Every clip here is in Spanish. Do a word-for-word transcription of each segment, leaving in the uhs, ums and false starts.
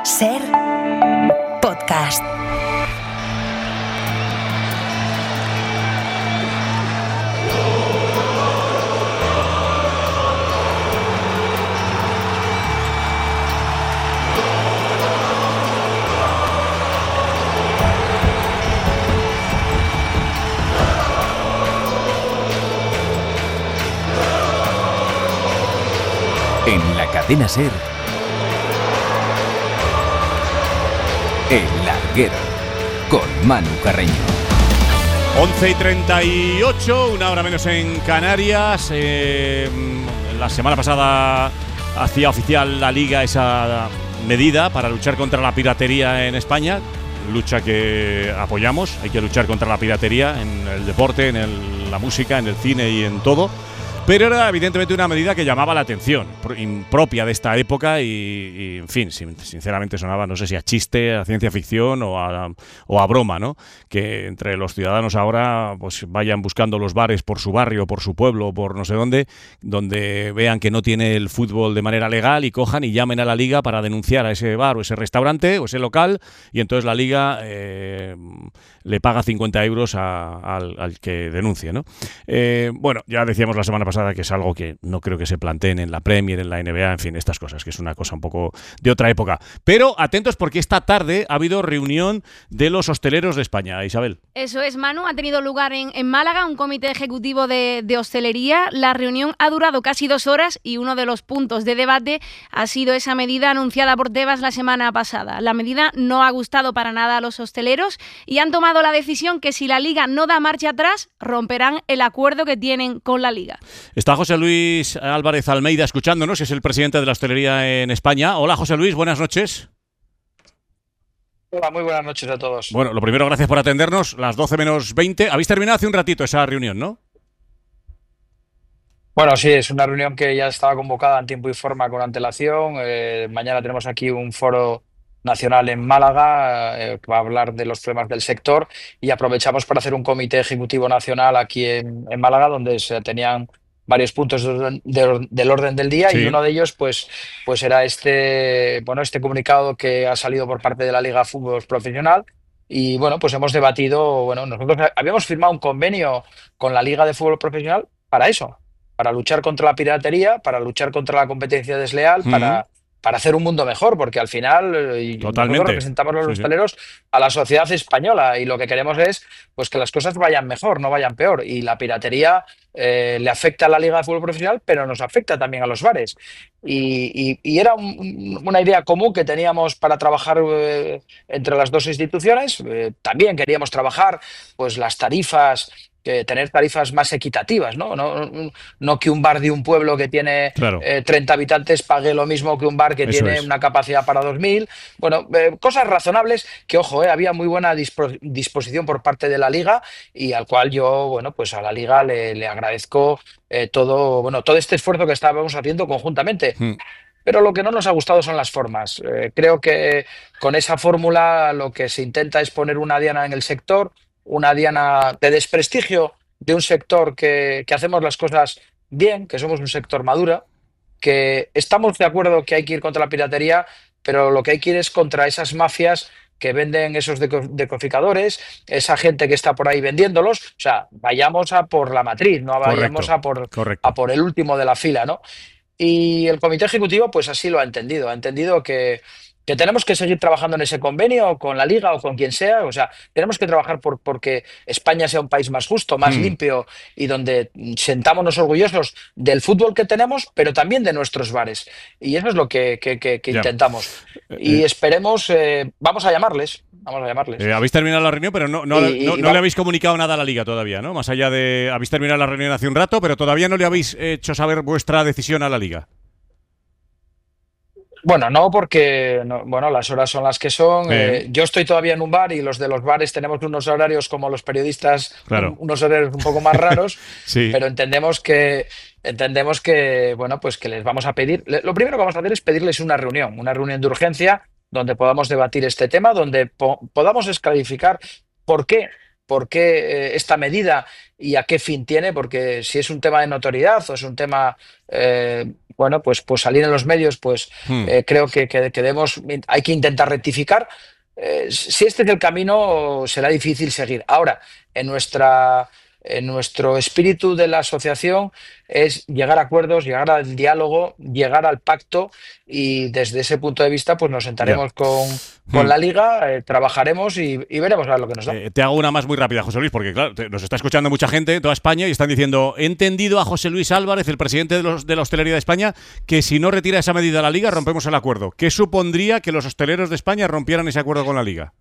Ser podcast. En la cadena Ser, El Larguero, con Manu Carreño. once y treinta y ocho, una hora menos en Canarias. Eh, la semana pasada hacía oficial la Liga esa medida para luchar contra la piratería en España. Lucha que apoyamos. Hay que luchar contra la piratería en el deporte, en el, la música, en el cine y en todo. Pero era evidentemente una medida que llamaba la atención, impropia de esta época y, y en fin, sinceramente sonaba, no sé si a chiste, a ciencia ficción o a, o a broma, ¿no? Que entre los ciudadanos ahora pues vayan buscando los bares por su barrio, por su pueblo, por no sé dónde, donde vean que no tiene el fútbol de manera legal y cojan y llamen a la Liga para denunciar a ese bar o ese restaurante o ese local, y entonces la Liga eh, le paga cincuenta euros a, al, al que denuncie, ¿no? Eh, bueno, ya decíamos la semana pasada que es algo que no creo que se planteen en la Premier, en la N B A, en fin, estas cosas, que es una cosa un poco de otra época. Pero atentos porque esta tarde ha habido reunión de los hosteleros de España. Isabel. Eso es, Manu. Ha tenido lugar en, en Málaga un comité ejecutivo de, de hostelería. La reunión ha durado casi dos horas y uno de los puntos de debate ha sido esa medida anunciada por Tebas la semana pasada. La medida no ha gustado para nada a los hosteleros y han tomado la decisión que si la Liga no da marcha atrás, romperán el acuerdo que tienen con la Liga. Está José Luis Álvarez Almeida escuchándonos, es el presidente de la hostelería en España. Hola, José Luis, buenas noches. Hola, muy buenas noches a todos. Bueno, lo primero, gracias por atendernos. Las doce menos veinte. Habéis terminado hace un ratito esa reunión, ¿no? Bueno, sí, es una reunión que ya estaba convocada en tiempo y forma con antelación. Eh, mañana tenemos aquí un foro nacional en Málaga eh, que va a hablar de los problemas del sector y aprovechamos para hacer un comité ejecutivo nacional aquí en, en Málaga donde se tenían varios puntos de orden, de, del orden del día, sí. Y uno de ellos pues, pues era este, bueno, este comunicado que ha salido por parte de la Liga Fútbol Profesional. Y bueno, pues hemos debatido, bueno, nosotros habíamos firmado un convenio con la Liga de Fútbol Profesional para eso, para luchar contra la piratería, para luchar contra la competencia desleal, uh-huh. para, para hacer un mundo mejor, porque al final nosotros representamos a los hosteleros, sí, sí. a la sociedad española y lo que queremos es pues que las cosas vayan mejor, no vayan peor. Y la piratería eh, le afecta a la Liga de Fútbol Profesional, pero nos afecta también a los bares. Y, y, y era un, una idea común que teníamos para trabajar eh, entre las dos instituciones. Eh, también queríamos trabajar pues las tarifas, que tener tarifas más equitativas, ¿no? No, no, no que un bar de un pueblo que tiene claro. eh, treinta habitantes pague lo mismo que un bar que Eso tiene es. una capacidad para dos mil. Bueno, eh, cosas razonables que, ojo, eh, había muy buena dispo- disposición por parte de la Liga y al cual yo, bueno, pues a la Liga le, le agradezco eh, todo, bueno, todo este esfuerzo que estábamos haciendo conjuntamente. Hmm. Pero lo que no nos ha gustado son las formas. Eh, creo que con esa fórmula lo que se intenta es poner una diana en el sector, una diana de desprestigio de un sector que, que hacemos las cosas bien, que somos un sector maduro, que estamos de acuerdo que hay que ir contra la piratería, pero lo que hay que ir es contra esas mafias que venden esos decodificadores, esa gente que está por ahí vendiéndolos. O sea, vayamos a por la matriz, no vayamos correcto, a, por, a por el último de la fila, ¿no? Y el comité ejecutivo pues así lo ha entendido, ha entendido que que tenemos que seguir trabajando en ese convenio con la Liga o con quien sea, o sea, tenemos que trabajar por porque España sea un país más justo, más mm. limpio y donde sentámonos orgullosos del fútbol que tenemos, pero también de nuestros bares. Y eso es lo que, que, que, que intentamos. Y eh, esperemos, eh, vamos a llamarles, vamos a llamarles. Eh, habéis terminado la reunión, pero no, no, y, no, y, no le habéis comunicado nada a la Liga todavía, ¿no? Más allá de, habéis terminado la reunión hace un rato, pero todavía no le habéis hecho saber vuestra decisión a la Liga. Bueno, no, porque no, bueno, las horas son las que son. Eh, yo estoy todavía en un bar y los de los bares tenemos unos horarios como los periodistas, claro. un, unos horarios un poco más raros, sí. pero entendemos que entendemos que bueno, pues que les vamos a pedir. Lo primero que vamos a hacer es pedirles una reunión, una reunión de urgencia donde podamos debatir este tema, donde po- podamos esclarificar por qué. ¿Por qué eh, esta medida y a qué fin tiene? Porque si es un tema de notoriedad o es un tema eh, bueno, pues, pues salir en los medios, pues Hmm. eh, creo que, que, que debemos, hay que intentar rectificar. Eh, si este es el camino, será difícil seguir. Ahora, en nuestra... En nuestro espíritu de la asociación es llegar a acuerdos, llegar al diálogo, llegar al pacto, y desde ese punto de vista pues nos sentaremos Ya. con, con Hmm. la Liga, eh, trabajaremos y, y veremos a ver lo que nos da. Eh, te hago una más muy rápida, José Luis, porque claro, te- nos está escuchando mucha gente en toda España y están diciendo, he entendido a José Luis Álvarez, el presidente de, los, de la hostelería de España, que si no retira esa medida la Liga, rompemos el acuerdo. ¿Qué supondría que los hosteleros de España rompieran ese acuerdo con la Liga?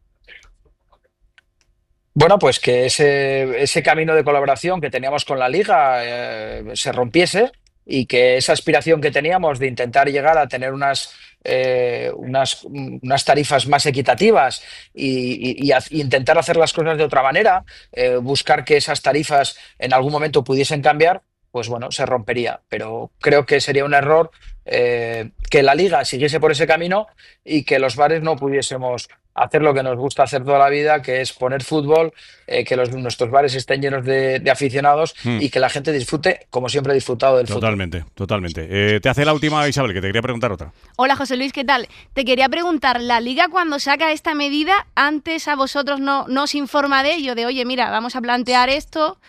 Bueno, pues que ese, ese camino de colaboración que teníamos con la Liga eh, se rompiese, y que esa aspiración que teníamos de intentar llegar a tener unas, eh, unas, unas tarifas más equitativas y, y- y haz- y intentar hacer las cosas de otra manera, eh, buscar que esas tarifas en algún momento pudiesen cambiar, pues bueno, se rompería. Pero creo que sería un error eh, que la Liga siguiese por ese camino y que los bares no pudiésemos hacer lo que nos gusta hacer toda la vida, que es poner fútbol, eh, que los, nuestros bares estén llenos de, de aficionados Hmm. y que la gente disfrute, como siempre, ha disfrutado del fútbol. Totalmente, totalmente. Eh, te hace la última, Isabel, que te quería preguntar otra. Hola José Luis, ¿qué tal? Te quería preguntar, ¿la Liga cuando saca esta medida, antes a vosotros no, no os informa de ello? De, oye, mira, vamos a plantear esto.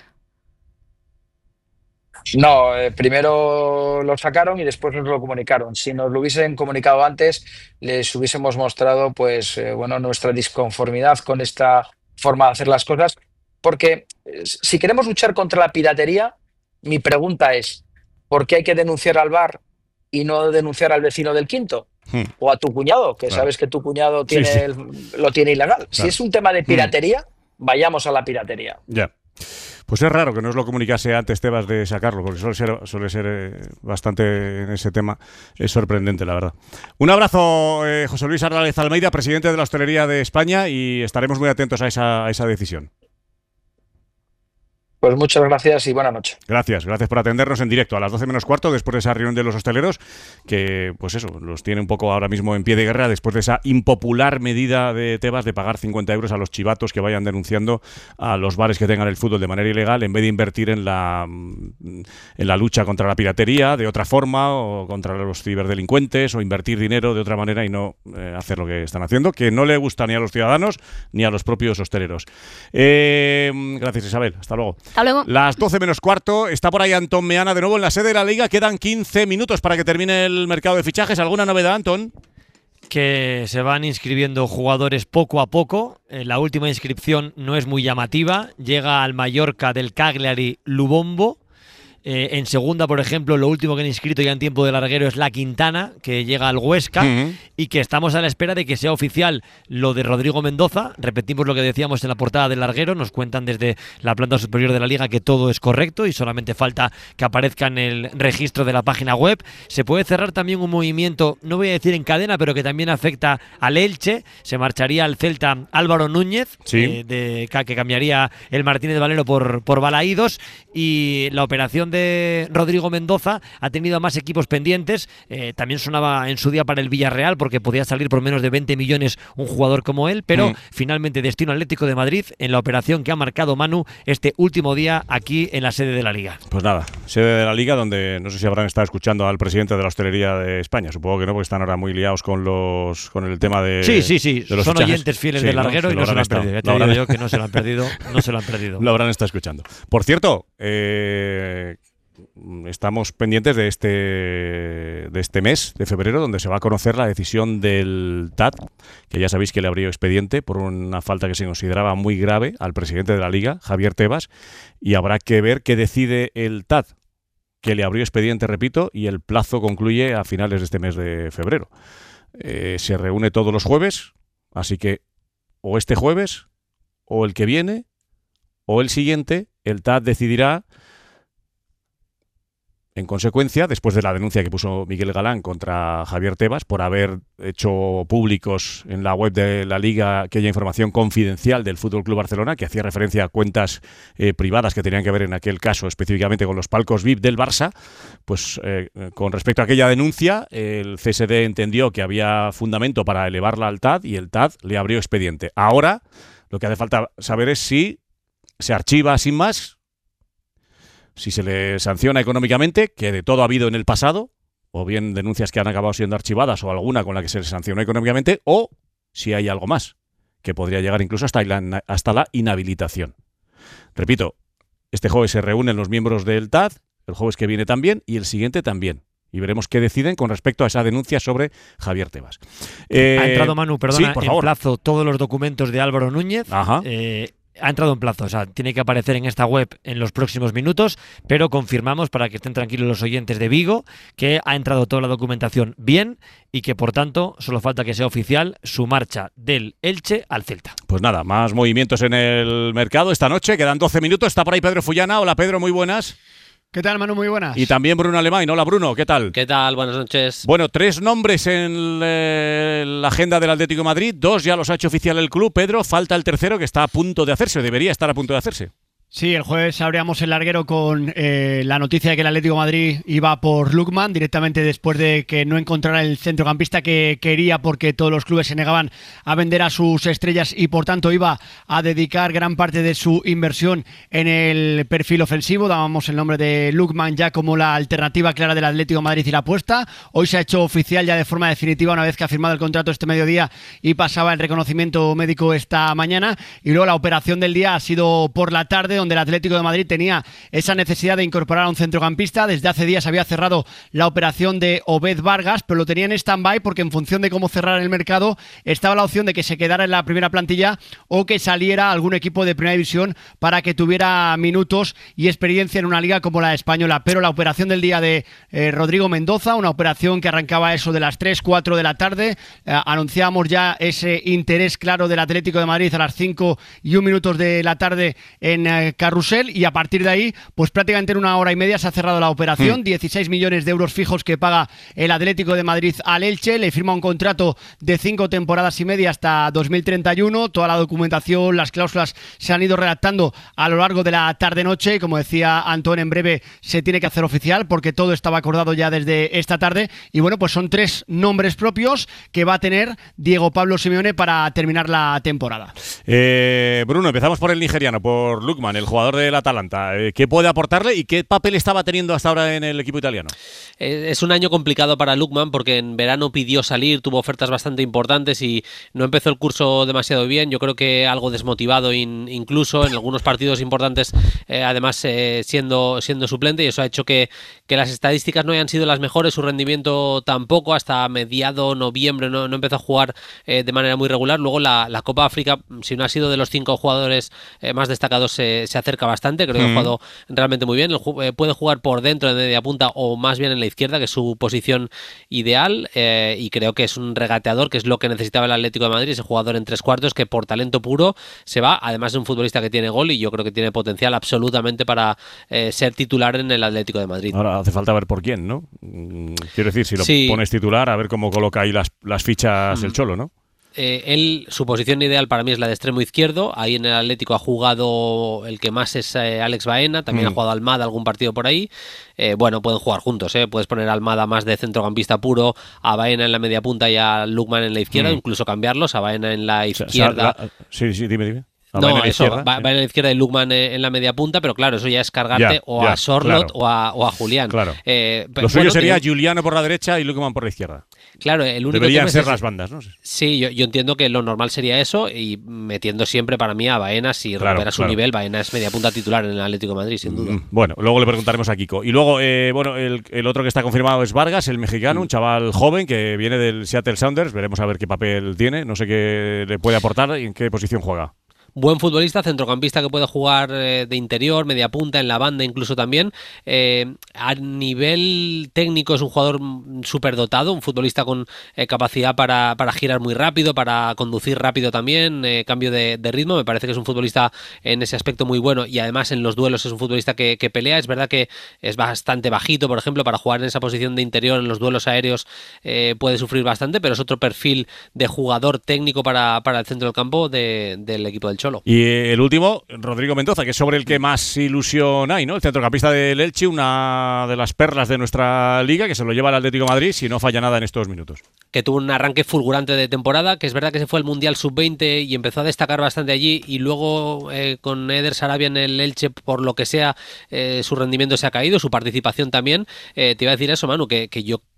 No, eh, primero lo sacaron y después nos lo comunicaron. Si nos lo hubiesen comunicado antes, les hubiésemos mostrado, pues, eh, bueno, nuestra disconformidad con esta forma de hacer las cosas. Porque eh, si queremos luchar contra la piratería, mi pregunta es, ¿por qué hay que denunciar al bar y no denunciar al vecino del quinto? Hmm. O a tu cuñado, que Claro. sabes que tu cuñado Sí, tiene sí. el- lo tiene ilegal. Si Claro. es un tema de piratería, vayamos a la piratería. Ya. Pues es raro que no os lo comunicase antes Tebas de sacarlo, porque suele ser, suele ser eh, bastante en ese tema. Es sorprendente, la verdad. Un abrazo, eh, José Luis Álvarez Almeida, presidente de la Hostelería de España, y estaremos muy atentos a esa, a esa decisión. Pues muchas gracias y buena noche. Gracias, gracias por atendernos en directo a las doce menos cuarto, después de esa reunión de los hosteleros, que, pues eso, los tiene un poco ahora mismo en pie de guerra, después de esa impopular medida de Tebas de pagar cincuenta euros a los chivatos que vayan denunciando a los bares que tengan el fútbol de manera ilegal, en vez de invertir en la, en la lucha contra la piratería de otra forma, o contra los ciberdelincuentes, o invertir dinero de otra manera y no eh, hacer lo que están haciendo, que no le gusta ni a los ciudadanos ni a los propios hosteleros. Eh, gracias, Isabel. Hasta luego. Hasta luego. Las doce menos cuarto, está por ahí Antón Meana de nuevo en la sede de la Liga. Quedan quince minutos para que termine el mercado de fichajes. ¿Alguna novedad, Antón? Que se van inscribiendo jugadores poco a poco. Eh, la última inscripción no es muy llamativa. Llega al Mallorca del Cagliari Lubombo. Eh, en segunda, por ejemplo, lo último que han inscrito ya en tiempo de larguero es La Quintana, que llega al Huesca, Uh-huh. y que estamos a la espera de que sea oficial lo de Rodrigo Mendoza. Repetimos lo que decíamos en la portada del larguero. Nos cuentan desde la planta superior de la Liga que todo es correcto y solamente falta que aparezca en el registro de la página web. Se puede cerrar también un movimiento, no voy a decir en cadena, pero que también afecta al Elche. Se marcharía al Celta Álvaro Núñez, Sí. eh, de, que cambiaría el Martínez Valero por, por Balaídos, y la operación de Rodrigo Mendoza ha tenido a más equipos pendientes. Eh, también sonaba en su día para el Villarreal, porque podía salir por menos de veinte millones un jugador como él, pero Mm. finalmente destino Atlético de Madrid en la operación que ha marcado Manu este último día aquí en la sede de la Liga. Pues nada, sede de la Liga, donde no sé si habrán estado escuchando al presidente de la Hostelería de España. Supongo que no, porque están ahora muy liados con los con el tema de Sí, sí, sí, de los son fichajes. oyentes fieles Sí, del ¿no? larguero Sí, y no se lo han estado. perdido. Ya te Lo digo habrán- yo que no se lo han perdido, no se lo han perdido. Lo habrán estado escuchando. Por cierto, eh, estamos pendientes de este de este mes de febrero, donde se va a conocer la decisión del T A D, que ya sabéis que le abrió expediente por una falta que se consideraba muy grave al presidente de la Liga, Javier Tebas, y habrá que ver qué decide el T A D, que le abrió expediente, repito, y el plazo concluye a finales de este mes de febrero. Eh, se reúne todos los jueves, así que o este jueves, o el que viene, o el siguiente, el T A D decidirá. En consecuencia, después de la denuncia que puso Miguel Galán contra Javier Tebas por haber hecho públicos en la web de la Liga aquella información confidencial del F C Barcelona, que hacía referencia a cuentas eh, privadas que tenían que ver en aquel caso específicamente con los palcos V I P del Barça, pues eh, con respecto a aquella denuncia, el C S D entendió que había fundamento para elevarla al T A D y el T A D le abrió expediente. Ahora, lo que hace falta saber es si se archiva sin más, si se le sanciona económicamente, que de todo ha habido en el pasado, o bien denuncias que han acabado siendo archivadas o alguna con la que se les sancionó económicamente, o si hay algo más, que podría llegar incluso hasta la, hasta la inhabilitación. Repito, este jueves se reúnen los miembros del T A D, el jueves que viene también y el siguiente también. Y veremos qué deciden con respecto a esa denuncia sobre Javier Tebas. Eh, ha entrado, Manu, perdona, sí, por en favor. plazo todos los documentos de Álvaro Núñez. Ajá. Eh, ha entrado en plazo, o sea, tiene que aparecer en esta web en los próximos minutos, pero confirmamos, para que estén tranquilos los oyentes de Vigo, que ha entrado toda la documentación bien y que, por tanto, solo falta que sea oficial su marcha del Elche al Celta. Pues nada, más movimientos en el mercado esta noche. Quedan doce minutos. Está por ahí Pedro Fullana. Hola, Pedro, muy buenas. ¿Qué tal, Manu? Muy buenas. Y también Bruno Alemán. Hola, Bruno, ¿qué tal? ¿Qué tal? Buenas noches. Bueno, tres nombres en eh, la agenda del Atlético de Madrid. Dos ya los ha hecho oficial el club. Pedro, falta el tercero que está a punto de hacerse. Debería estar a punto de hacerse. Sí, el jueves abríamos el larguero con eh, la noticia de que el Atlético de Madrid iba por Lookman directamente después de que no encontrara el centrocampista que quería, porque todos los clubes se negaban a vender a sus estrellas y por tanto iba a dedicar gran parte de su inversión en el perfil ofensivo. Dábamos el nombre de Lookman ya como la alternativa clara del Atlético de Madrid y la apuesta. Hoy se ha hecho oficial ya de forma definitiva una vez que ha firmado el contrato este mediodía y pasaba el reconocimiento médico esta mañana. Y luego la operación del día ha sido por la tarde, donde el Atlético de Madrid tenía esa necesidad de incorporar a un centrocampista. Desde hace días había cerrado la operación de Obed Vargas, pero lo tenía en stand-by porque en función de cómo cerrar el mercado estaba la opción de que se quedara en la primera plantilla o que saliera algún equipo de primera división para que tuviera minutos y experiencia en una liga como la española. Pero la operación del día de eh, Rodrigo Mendoza, una operación que arrancaba eso de las tres, cuatro de la tarde, eh, anunciábamos ya ese interés claro del Atlético de Madrid a las cinco y un minutos de la tarde en eh, Carrusel, y a partir de ahí, pues prácticamente en una hora y media se ha cerrado la operación. Mm. dieciséis millones de euros fijos que paga el Atlético de Madrid al Elche, le firma un contrato de cinco temporadas y media hasta dos mil treinta y uno, toda la documentación, las cláusulas se han ido redactando a lo largo de la tarde-noche, y como decía Antón, en breve se tiene que hacer oficial porque todo estaba acordado ya desde esta tarde, y bueno, pues son tres nombres propios que va a tener Diego Pablo Simeone para terminar la temporada. Eh, Bruno, empezamos por el nigeriano, por Lookman, el jugador del Atalanta. ¿Qué puede aportarle y qué papel estaba teniendo hasta ahora en el equipo italiano? Es un año complicado para Lookman porque en verano pidió salir, tuvo ofertas bastante importantes y no empezó el curso demasiado bien. Yo creo que algo desmotivado in, incluso en algunos partidos importantes, eh, además eh, siendo, siendo suplente, y eso ha hecho que, que las estadísticas no hayan sido las mejores, su rendimiento tampoco. Hasta mediado noviembre no, no empezó a jugar eh, de manera muy regular. Luego la, la Copa África, si no ha sido de los cinco jugadores eh, más destacados, se, se acerca bastante. Creo que mm. ha jugado realmente muy bien. Eh, puede jugar por dentro de media punta o más bien en la izquierda, que es su posición ideal, eh, y creo que es un regateador, que es lo que necesitaba el Atlético de Madrid, ese jugador en tres cuartos que por talento puro se va, además de un futbolista que tiene gol y yo creo que tiene potencial absolutamente para eh, ser titular en el Atlético de Madrid. Ahora hace falta ver por quién, ¿no? Quiero decir, si lo sí. pones titular, a ver cómo coloca ahí las, las fichas mm. el Cholo, ¿no? Eh, él, su posición ideal para mí es la de extremo izquierdo. Ahí en el Atlético ha jugado el que más es eh, Alex Baena, también mm. ha jugado Almada algún partido por ahí. Eh, bueno, pueden jugar juntos, ¿eh? Puedes poner a Almada más de centrocampista puro, a Baena en la media punta y a Lookman en la izquierda, mm. incluso cambiarlos, a Baena en la izquierda. O sea, la, sí, sí, dime, dime. No, eso, izquierda, va, sí. va en la izquierda y Lookman en la media punta, pero claro, eso ya es cargarte ya, o ya, a Sorloth claro. o, a, o a Julián. Claro. Eh, Lo suyo bueno, sería tiene... Giuliano por la derecha y Lookman por la izquierda. Claro, el único Deberían tema ser es las bandas, ¿no? Sí, yo, yo entiendo que lo normal sería eso, y metiendo siempre para mí a Baena, si claro, recupera su claro. nivel, Baena es media punta titular en el Atlético de Madrid, sin duda. Mm, bueno, luego le preguntaremos a Kiko. Y luego, eh, bueno, el, el otro que está confirmado es Vargas, el mexicano, mm. un chaval joven que viene del Seattle Sounders. Veremos a ver qué papel tiene, no sé qué le puede aportar y en qué posición juega. Buen futbolista, centrocampista que puede jugar eh, de interior, media punta, en la banda incluso también. Eh, a nivel técnico es un jugador súper dotado, un futbolista con eh, capacidad para, para girar muy rápido, para conducir rápido también, eh, cambio de, de ritmo. Me parece que es un futbolista en ese aspecto muy bueno, y además en los duelos es un futbolista que, que pelea. Es verdad que es bastante bajito, por ejemplo, para jugar en esa posición de interior en los duelos aéreos eh, puede sufrir bastante, pero es otro perfil de jugador técnico para, para el centro del campo de, del equipo del Cholo. Y el último, Rodrigo Mendoza, que es sobre el que más ilusión hay, ¿no? El centrocampista del Elche, una de las perlas de nuestra liga, que se lo lleva al Atlético de Madrid si no falla nada en estos minutos. Que tuvo un arranque fulgurante de temporada, que es verdad que se fue al Mundial sub veinte y empezó a destacar bastante allí, y luego eh, con Eder Sarabia en el Elche, por lo que sea, eh, su rendimiento se ha caído, su participación también. Eh, te iba a decir eso, Manu, que, que yo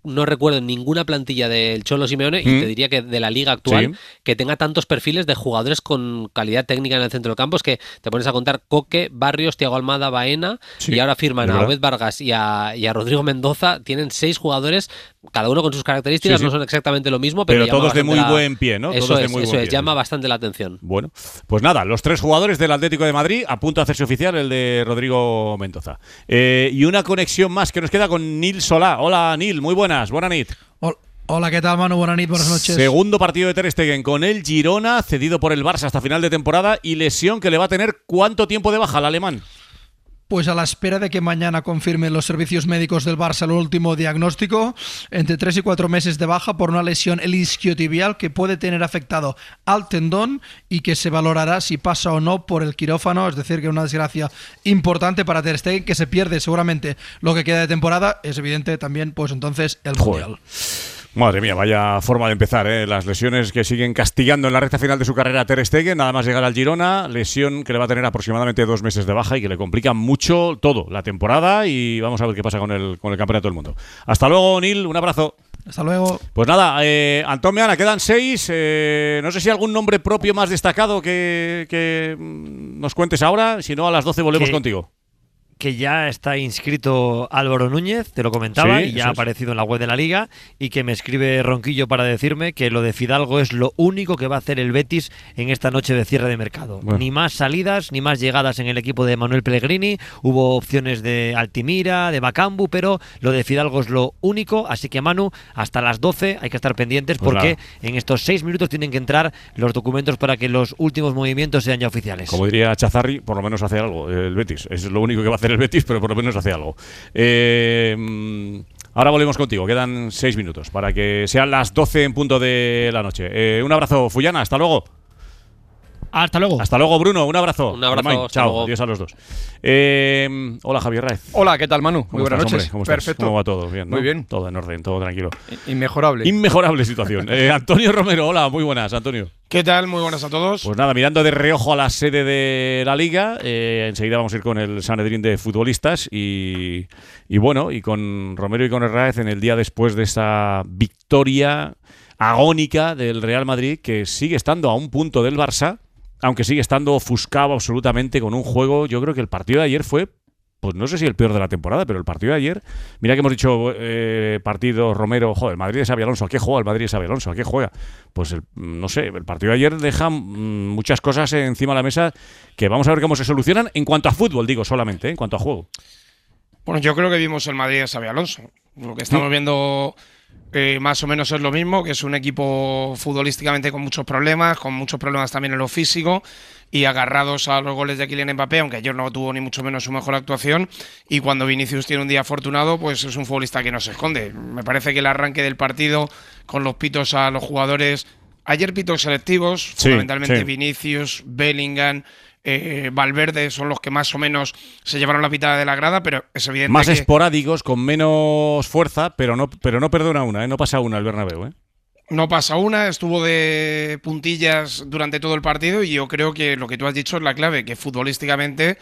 no recuerdo ninguna plantilla del Cholo Simeone, mm. y te diría que de la liga actual, sí. que tenga tantos perfiles de jugadores con calidad técnica en el centro del campo. Es que te pones a contar Coque, Barrios, Thiago Almada, Baena, sí, y ahora firman a Obed Vargas y a, y a Rodrigo Mendoza. Tienen seis jugadores, cada uno con sus características, sí, sí. no son exactamente lo mismo, pero, pero todos de muy la... buen pie, ¿no? Eso todos es, de muy eso buen es pie, llama sí. bastante la atención. Bueno, pues nada, los tres jugadores del Atlético de Madrid a punto de hacerse oficial el de Rodrigo Mendoza. Eh, y una conexión más que nos queda con Nil Solá. Hola, Nil, muy buenas, buena nit. Hola, ¿qué tal, Manu? Buenas noches, buenas noches. Segundo partido de Ter Stegen con el Girona, cedido por el Barça hasta final de temporada, y lesión que le va a tener ¿cuánto tiempo de baja al alemán? Pues a la espera de que mañana confirmen los servicios médicos del Barça el último diagnóstico, entre tres y cuatro meses de baja por una lesión isquiotibial que puede tener afectado al tendón y que se valorará si pasa o no por el quirófano, es decir, que una desgracia importante para Ter Stegen, que se pierde seguramente lo que queda de temporada, es evidente también, pues entonces el Joder. Mundial. Madre mía, vaya forma de empezar, ¿eh? Las lesiones que siguen castigando en la recta final de su carrera a Ter Stegen, nada más llegar al Girona, lesión que le va a tener aproximadamente dos meses de baja y que le complica mucho todo, la temporada, y vamos a ver qué pasa con el, con el campeonato del mundo. Hasta luego, Nil, un abrazo. Hasta luego. Pues nada, eh, Antón Meana, quedan seis, eh, no sé si algún nombre propio más destacado que, que nos cuentes ahora, si no a las doce volvemos ¿Qué? contigo. Que ya está inscrito Álvaro Núñez, te lo comentaba, sí, y ya ha es. aparecido en la web de la Liga, y que me escribe Ronquillo para decirme que lo de Fidalgo es lo único que va a hacer el Betis en esta noche de cierre de mercado. Bueno. Ni más salidas, ni más llegadas en el equipo de Manuel Pellegrini, hubo opciones de Altimira, de Bacambu, pero lo de Fidalgo es lo único, así que Manu, hasta las doce hay que estar pendientes pues porque nada. en estos seis minutos tienen que entrar los documentos para que los últimos movimientos sean ya oficiales. Como diría Chazarri, por lo menos hace algo el Betis. Es lo único que va a hacer el Betis, pero por lo menos hace algo. Eh, ahora volvemos contigo. Quedan seis minutos para que sean las doce en punto de la noche. Eh, un abrazo, Fullana. Hasta luego. Hasta luego. Hasta luego, Bruno. Un abrazo. Un abrazo. Armán, chao. Luego. Adiós a los dos. Eh, hola, Javier Raez. Hola, ¿qué tal, Manu? Muy buenas estás, noches. Hombre? ¿Cómo estás? Perfecto. ¿Cómo va todo? Bien, ¿no? Muy bien. Todo en orden, todo tranquilo. Inmejorable. Inmejorable situación. Eh, Antonio Romero, hola, muy buenas, Antonio. ¿Qué tal? Muy buenas a todos. Pues nada, mirando de reojo a la sede de la Liga, eh, enseguida vamos a ir con el Sanedrín de futbolistas y, y bueno, y con Romero y con Herráez en el día después de esa victoria agónica del Real Madrid, que sigue estando a un punto del Barça, aunque sigue estando ofuscado absolutamente con un juego. Yo creo que el partido de ayer fue, pues no sé si el peor de la temporada, pero el partido de ayer, mira que hemos dicho eh, partido Romero, joder, el Madrid de Xabi Alonso, ¿a qué juega el Madrid de Xabi Alonso? ¿A qué juega? Pues el, no sé, el partido de ayer deja mm, muchas cosas encima de la mesa que vamos a ver cómo se solucionan en cuanto a fútbol, digo solamente, ¿eh? En cuanto a juego. Bueno, yo creo que vimos el Madrid de Xabi Alonso. Lo que estamos viendo eh, más o menos es lo mismo, que es un equipo futbolísticamente con muchos problemas, con muchos problemas también en lo físico y agarrados a los goles de Kylian Mbappé, aunque ayer no tuvo ni mucho menos su mejor actuación. Y cuando Vinicius tiene un día afortunado, pues es un futbolista que no se esconde. Me parece que el arranque del partido con los pitos a los jugadores, ayer pitos selectivos, sí, fundamentalmente sí. Vinicius, Bellingham, Eh, Valverde son los que más o menos se llevaron la pitada de la grada, pero es evidente Más que esporádicos, con menos fuerza, pero no, pero no perdona una, ¿eh? No pasa una el Bernabéu, ¿eh? no pasa una, estuvo de puntillas durante todo el partido y yo creo que lo que tú has dicho es la clave, que futbolísticamente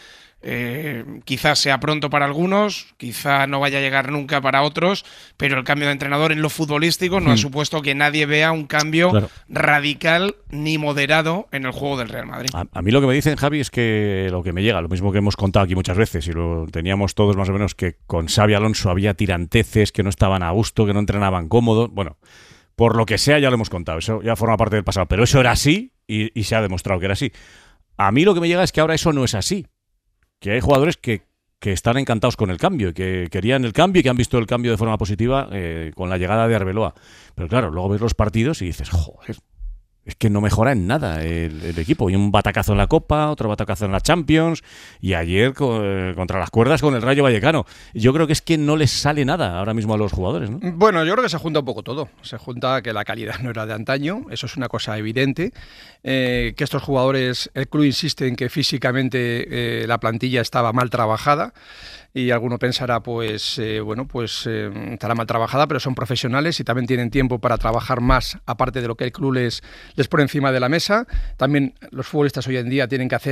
eh, quizás sea pronto para algunos, quizás no vaya a llegar nunca para otros, pero el cambio de entrenador en lo futbolístico no hmm. ha supuesto que nadie vea un cambio Claro. radical ni moderado en el juego del Real Madrid. A, a mí lo que me dicen, Javi, es que lo que me llega, lo mismo que hemos contado aquí muchas veces y lo teníamos todos más o menos, que con Xabi Alonso había tiranteces, que no estaban a gusto, que no entrenaban cómodos. Bueno, por lo que sea ya lo hemos contado, eso ya forma parte del pasado, pero eso era así y, y se ha demostrado que era así. A mí lo que me llega es que ahora eso no es así, que hay jugadores que, que están encantados con el cambio y que querían el cambio y que han visto el cambio de forma positiva eh, con la llegada de Arbeloa. Pero claro, luego ves los partidos y dices, joder, es que no mejora en nada el, el equipo. Y un batacazo en la Copa, otro batacazo en la Champions, y ayer con, contra las cuerdas con el Rayo Vallecano. Yo creo que es que no les sale nada ahora mismo a los jugadores, ¿no? Bueno, yo creo que se junta un poco todo. Se junta que la calidad no era de antaño, eso es una cosa evidente. Eh, que estos jugadores, el club insiste en que físicamente eh, la plantilla estaba mal trabajada. Y alguno pensará, pues, eh, bueno, pues eh, estará mal trabajada, pero son profesionales y también tienen tiempo para trabajar más, aparte de lo que el club les, les pone encima de la mesa. También los futbolistas hoy en día tienen que hacer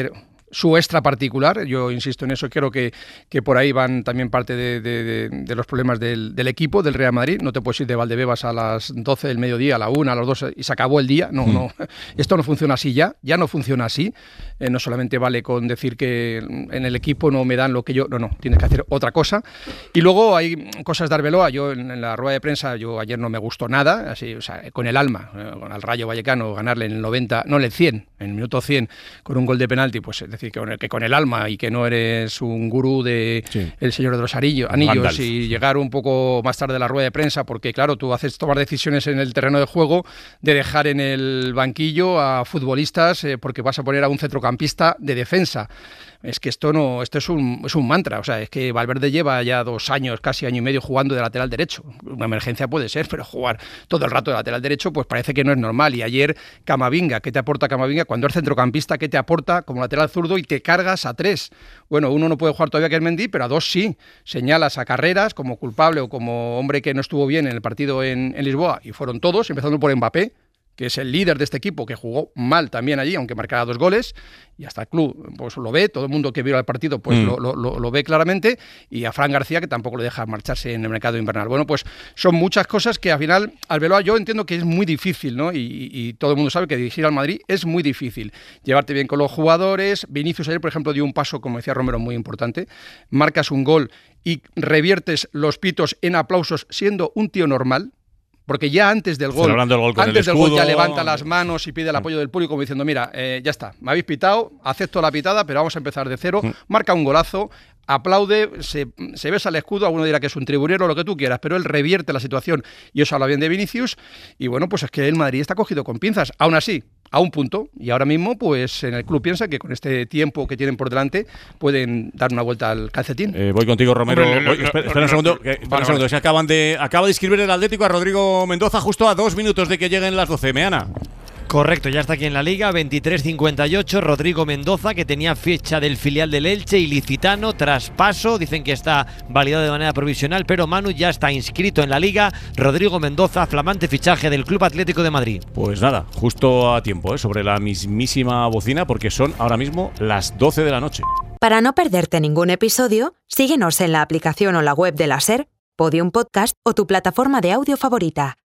su extra particular. Yo insisto en eso, creo que, que por ahí van también parte de, de, de, de los problemas del, del equipo, del Real Madrid. No te puedes ir de Valdebebas a las doce del mediodía, a la una, a las dos y se acabó el día. No, mm. no. Esto no funciona así ya, ya no funciona así. Eh, no solamente vale con decir que en el equipo no me dan lo que yo... No, no, tienes que hacer otra cosa. Y luego hay cosas de Arbeloa. Yo en, en la rueda de prensa, yo ayer no me gustó nada, así, o sea, con el alma, eh, con el Rayo Vallecano, ganarle en el noventa, no en el cien, en el minuto cien, con un gol de penalti, pues es decir, que con el, que con el alma y que no eres un gurú de sí. el Señor de los Anillos, anillos y llegar un poco más tarde a la rueda de prensa, porque claro, tú haces tomar decisiones en el terreno de juego de dejar en el banquillo a futbolistas eh, porque vas a poner a un centrocampista de defensa. Es que esto no, esto es un, es un mantra, o sea, es que Valverde lleva ya dos años, casi año y medio jugando de lateral derecho. Una emergencia puede ser, pero jugar todo el rato de lateral derecho, pues parece que no es normal. Y ayer Camavinga, ¿qué te aporta Camavinga? Cuando eres centrocampista, ¿qué te aporta como lateral zurdo y te cargas a tres? Bueno, uno no puede jugar todavía que es Mendy, pero a dos sí. Señalas a Carreras como culpable o como hombre que no estuvo bien en el partido en, en Lisboa, y fueron todos, empezando por Mbappé, que es el líder de este equipo, que jugó mal también allí, aunque marcara dos goles, y hasta el club pues lo ve, todo el mundo que vio el partido pues mm. lo, lo, lo ve claramente, y a Fran García, que tampoco le deja marcharse en el mercado invernal. Bueno, pues son muchas cosas que al final, Arbeloa, yo entiendo que es muy difícil, ¿no? Y, y todo el mundo sabe que dirigir al Madrid es muy difícil. Llevarte bien con los jugadores. Vinicius ayer, por ejemplo, dio un paso, como decía Romero, muy importante. Marcas un gol y reviertes los pitos en aplausos siendo un tío normal. Porque ya antes del gol, el gol antes del escudo, gol ya levanta las manos y pide el apoyo del público como diciendo, mira, eh, ya está, me habéis pitado, acepto la pitada, pero vamos a empezar de cero. Marca un golazo, aplaude, se, se besa el escudo, alguno dirá que es un tribunero, lo que tú quieras, pero él revierte la situación y eso habla bien de Vinicius. Y bueno, pues es que el Madrid está cogido con pinzas, aún así, a un punto, y ahora mismo pues en el club piensa que con este tiempo que tienen por delante pueden dar una vuelta al calcetín. Eh, voy contigo, Romero. Hombre, voy, espera, espera un segundo, que, espera un segundo. Se acaban de, acaba de inscribir el Atlético a Rodrigo Mendoza justo a dos minutos de que lleguen las doce. Meana. Correcto, ya está aquí en la Liga, veintitrés cincuenta y ocho, Rodrigo Mendoza, que tenía fecha del filial del Elche, ilicitano, traspaso, dicen que está validado de manera provisional, pero Manu ya está inscrito en la Liga. Rodrigo Mendoza, flamante fichaje del Club Atlético de Madrid. Pues nada, justo a tiempo, ¿eh? Sobre la mismísima bocina, porque son ahora mismo las doce de la noche. Para no perderte ningún episodio, síguenos en la aplicación o la web de la SER, Podium Podcast o tu plataforma de audio favorita.